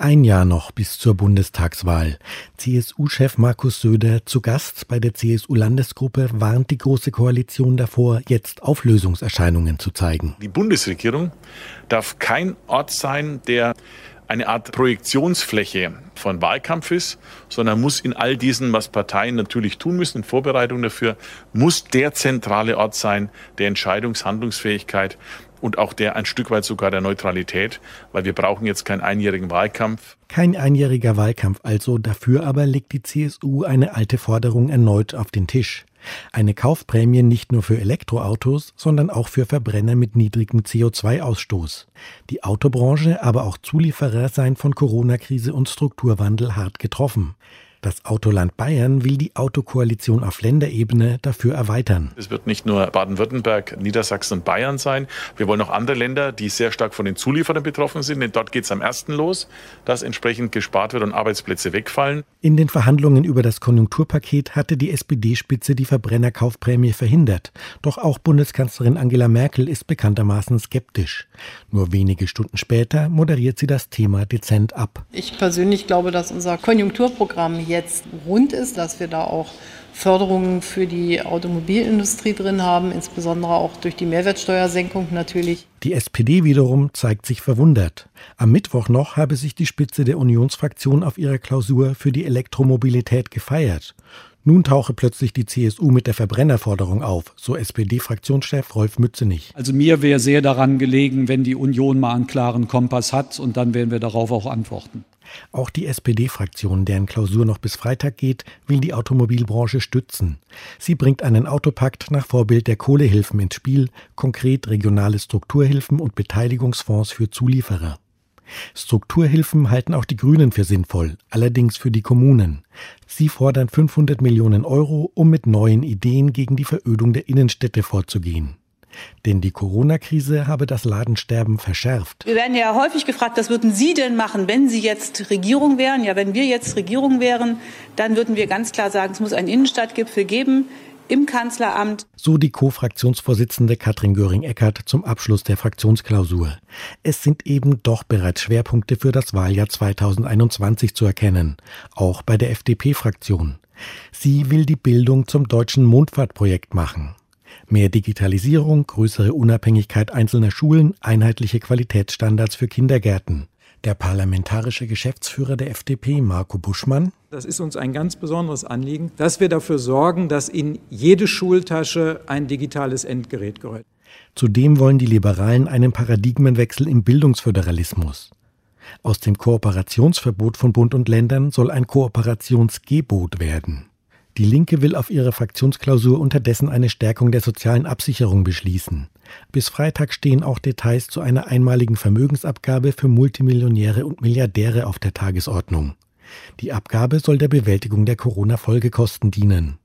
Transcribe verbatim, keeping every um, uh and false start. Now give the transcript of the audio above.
Ein Jahr noch bis zur Bundestagswahl. C S U-Chef Markus Söder zu Gast bei der C S U-Landesgruppe warnt die Große Koalition davor, jetzt Auflösungserscheinungen zu zeigen. Die Bundesregierung darf kein Ort sein, der eine Art Projektionsfläche von Wahlkampf ist, sondern muss in all diesen, was Parteien natürlich tun müssen, in Vorbereitung dafür, muss der zentrale Ort sein, der Entscheidungshandlungsfähigkeit und auch der ein Stück weit sogar der Neutralität, weil wir brauchen jetzt keinen einjährigen Wahlkampf. Kein einjähriger Wahlkampf also, dafür aber legt die C S U eine alte Forderung erneut auf den Tisch. Eine Kaufprämie nicht nur für Elektroautos, sondern auch für Verbrenner mit niedrigem C O zwei Ausstoß. Die Autobranche, aber auch Zulieferer seien von Corona-Krise und Strukturwandel hart getroffen. Das Autoland Bayern will die Autokoalition auf Länderebene dafür erweitern. Es wird nicht nur Baden-Württemberg, Niedersachsen und Bayern sein. Wir wollen auch andere Länder, die sehr stark von den Zulieferern betroffen sind, denn dort geht es am ersten los, dass entsprechend gespart wird und Arbeitsplätze wegfallen. In den Verhandlungen über das Konjunkturpaket hatte die S P D-Spitze die Verbrennerkaufprämie verhindert. Doch auch Bundeskanzlerin Angela Merkel ist bekanntermaßen skeptisch. Nur wenige Stunden später moderiert sie das Thema dezent ab. Ich persönlich glaube, dass unser Konjunkturprogramm hier jetzt rund ist, dass wir da auch Förderungen für die Automobilindustrie drin haben, insbesondere auch durch die Mehrwertsteuersenkung natürlich. Die S P D wiederum zeigt sich verwundert. Am Mittwoch noch habe sich die Spitze der Unionsfraktion auf ihrer Klausur für die Elektromobilität gefeiert. Nun tauche plötzlich die C S U mit der Verbrennerforderung auf, so S P D-Fraktionschef Rolf Mützenich. Also mir wäre sehr daran gelegen, wenn die Union mal einen klaren Kompass hat, und dann werden wir darauf auch antworten. Auch die S P D-Fraktion, deren Klausur noch bis Freitag geht, will die Automobilbranche stützen. Sie bringt einen Autopakt nach Vorbild der Kohlehilfen ins Spiel, konkret regionale Strukturhilfen und Beteiligungsfonds für Zulieferer. Strukturhilfen halten auch die Grünen für sinnvoll, allerdings für die Kommunen. Sie fordern fünfhundert Millionen Euro, um mit neuen Ideen gegen die Verödung der Innenstädte vorzugehen. Denn die Corona-Krise habe das Ladensterben verschärft. Wir werden ja häufig gefragt, was würden Sie denn machen, wenn Sie jetzt Regierung wären? Ja, wenn wir jetzt Regierung wären, dann würden wir ganz klar sagen, es muss einen Innenstadtgipfel geben im Kanzleramt. So die Co-Fraktionsvorsitzende Katrin Göring-Eckardt zum Abschluss der Fraktionsklausur. Es sind eben doch bereits Schwerpunkte für das Wahljahr zweitausendeinundzwanzig zu erkennen, auch bei der F D P-Fraktion. Sie will die Bildung zum deutschen Mondfahrtprojekt machen. Mehr Digitalisierung, größere Unabhängigkeit einzelner Schulen, einheitliche Qualitätsstandards für Kindergärten. Der parlamentarische Geschäftsführer der F D P, Marco Buschmann: Das ist uns ein ganz besonderes Anliegen, dass wir dafür sorgen, dass in jede Schultasche ein digitales Endgerät gehört. Zudem wollen die Liberalen einen Paradigmenwechsel im Bildungsföderalismus. Aus dem Kooperationsverbot von Bund und Ländern soll ein Kooperationsgebot werden. Die Linke will auf ihrer Fraktionsklausur unterdessen eine Stärkung der sozialen Absicherung beschließen. Bis Freitag stehen auch Details zu einer einmaligen Vermögensabgabe für Multimillionäre und Milliardäre auf der Tagesordnung. Die Abgabe soll der Bewältigung der Corona-Folgekosten dienen.